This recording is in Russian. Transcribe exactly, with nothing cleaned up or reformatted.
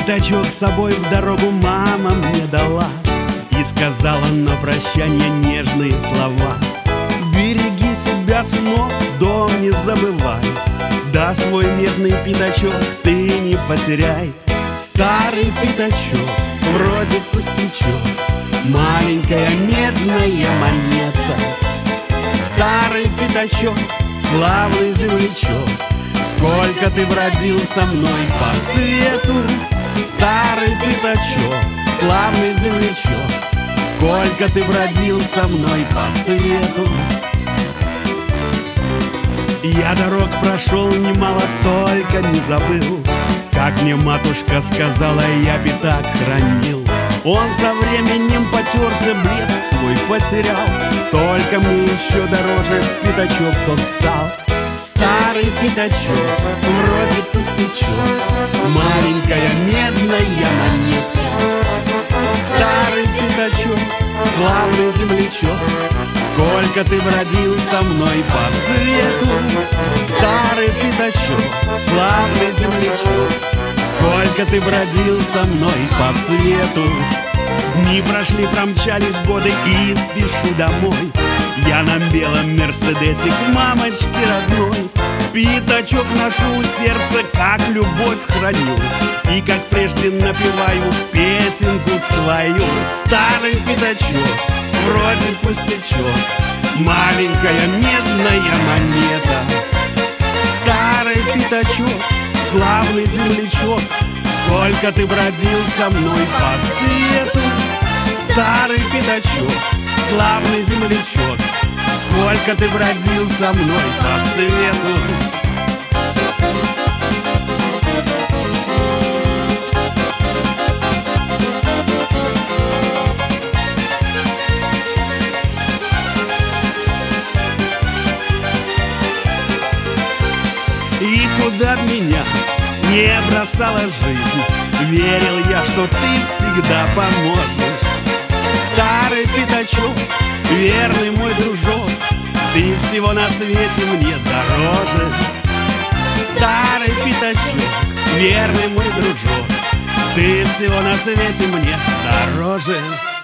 Пятачок с собой в дорогу мама мне дала и сказала на прощание нежные слова: береги себя, сынок, дом не забывай, да свой медный пятачок ты не потеряй. Старый пятачок, вроде пустячок, маленькая медная монета. Старый пятачок, славный землячок, сколько ты бродил со мной по свету. Старый пятачок, славный землячок, сколько ты бродил со мной по свету. Я дорог прошел немало, только не забыл, как мне матушка сказала, я пятак хранил. Он со временем потерся, блеск свой потерял, только мне еще дороже пятачок тот стал. Старый пятачок, вроде пустячок, маленькая медная монетка. Старый пятачок, славный землячок, сколько ты бродил со мной по свету. Старый пятачок, славный землячок, сколько ты бродил со мной по свету. Дни прошли, промчались годы, и спешу домой. Я на белом мерседесе к мамочке родной. Пятачок ношу у сердца, как любовь храню, и как прежде напеваю песенку свою. Старый пятачок, вроде пустячок, маленькая медная монета. Старый пятачок, славный землячок, сколько ты бродил со мной по свету. Старый пятачок, славный землячок, сколько ты бродил со мной по свету. И куда б меня не бросала жизнь, верил я, что ты всегда поможешь. Старый пятачок, верный мой дружок, ты всего на свете мне дороже. Старый пятачок, верный мой дружок, ты всего на свете мне дороже.